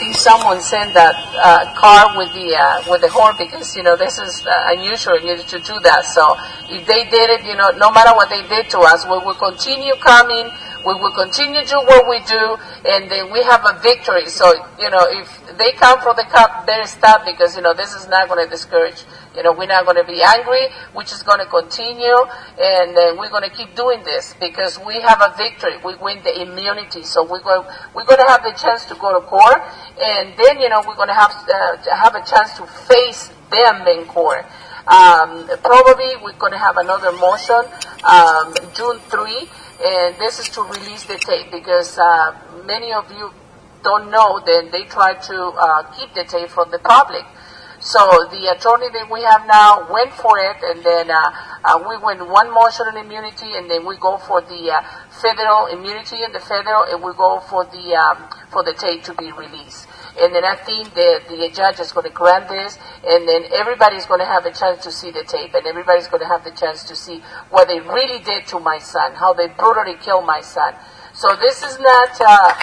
think someone sent that car with the horn because this is unusual to do that. So if they did it, no matter what they did to us, we will continue coming. We will continue to do what we do, and then we have a victory. So if they come for the cup, they're stopped because this is not going to discourage. We're not going to be angry. We're just going to continue, and we're going to keep doing this because we have a victory. We win the immunity, so we're going to have the chance to go to court, and then we're going to have a chance to face them in court. Probably we're going to have another motion June 3, and this is to release the tape because many of you don't know that they try to keep the tape from the public. So the attorney that we have now went for it, and then we went one motion on immunity, and then we go for the federal immunity and the federal, and we go for the tape to be released. And then I think the judge is going to grant this, and then everybody's going to have a chance to see the tape, and everybody's going to have the chance to see what they really did to my son, how they brutally killed my son. So this is not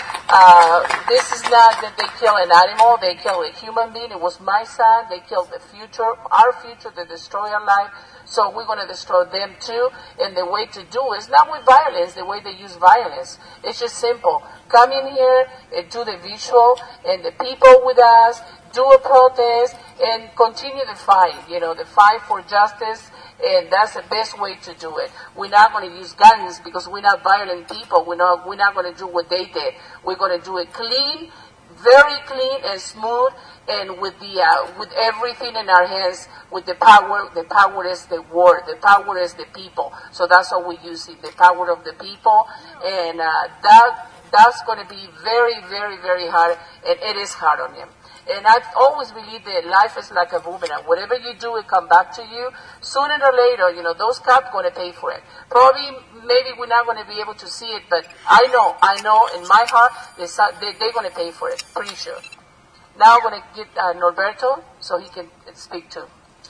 that they kill an animal, they kill a human being. It was my son. They killed the future, our future, they destroy our life. So we're going to destroy them too. And the way to do it is not with violence, the way they use violence. It's just simple. Come in here and do the visual, and the people with us, do a protest, and continue the fight, the fight for justice. And that's the best way to do it. We're not going to use guns because we're not violent people. We're not going to do what they did. We're going to do it clean, very clean and smooth, and with everything in our hands, with the power. The power is the word. The power is the people. So that's how we use it, the power of the people. And that's going to be very, very, very hard, and it is hard on him. And I've always believed that life is like a boomerang. Whatever you do, it come back to you. Sooner or later, those cops going to pay for it. Probably, maybe we're not going to be able to see it, but I know in my heart, they're going to pay for it. Pretty sure. Now I'm going to get Norberto so he can speak too.